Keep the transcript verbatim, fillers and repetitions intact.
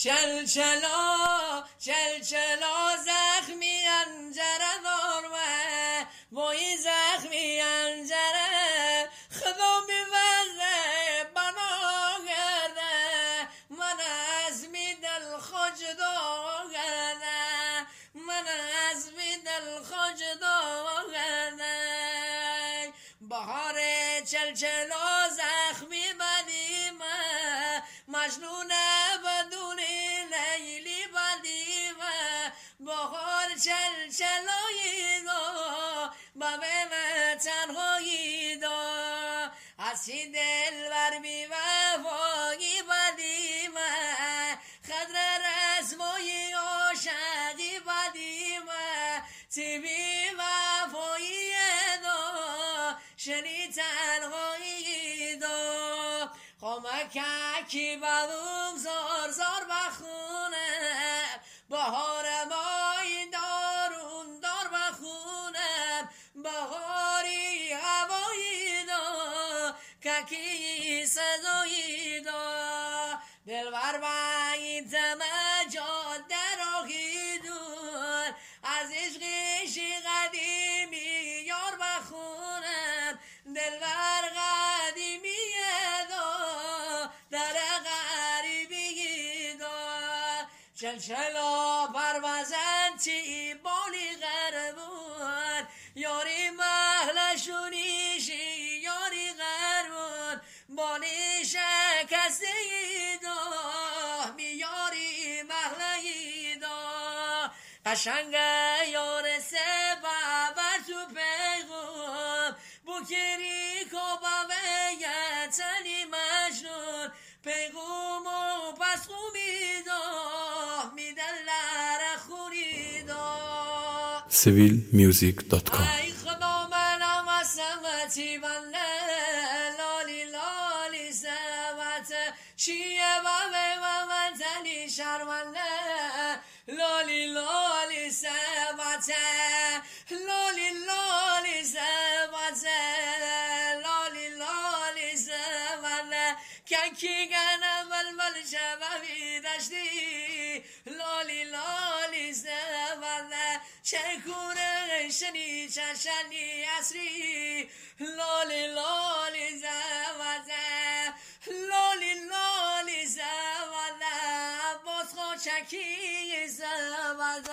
چل چلا چل چلا زخمی انجره دارمه وای زخمی انجره خدا میوزه بنا گرده من از می دل خوش داغرده من از می دل خوش داغرده بهار چل چلا زخمی بدیمه مجنونه بدون لیلی بدیمه بهار چل چلایی دا ببه تنهایی دا اسی دل بر بی وفایی بدیمه خدر رسمایی عاشقی بدیمه تی بی وفایی دا شنی تنهایی دا خمککی بدوم زار زار بخونم بهار مای دارون دار بخونم بهاری هوایی دا ککی صدایی دا دلبر باید مجاده راهی دور از عشقشی قدیمی یار بخونم دلبر قدیمی دا در غریبی دا چل چلا پروازن چی بالی غربون یاری محلشونیشی یاری غربون بالی شکسته دا میاری محلی دا قشنگه یار سبب تو پیغم بکری کبابه یتنی مجنون پیغم و پس خومی دا میدلر خوری دا سویل میوزیک دات کام. ای خدا منم از سمتی بنده لالی لالی سمت چیه بابه من تنی شرمنده لالی لالی سمت لالی لالی سمت لالی لالی سمت کنکی گنم بلبل شبابی دشتی لالی لالی سمت چکونه شنی چشنی اصری لالی لالی سمت لالی لالی سمت باز خو چکی سمت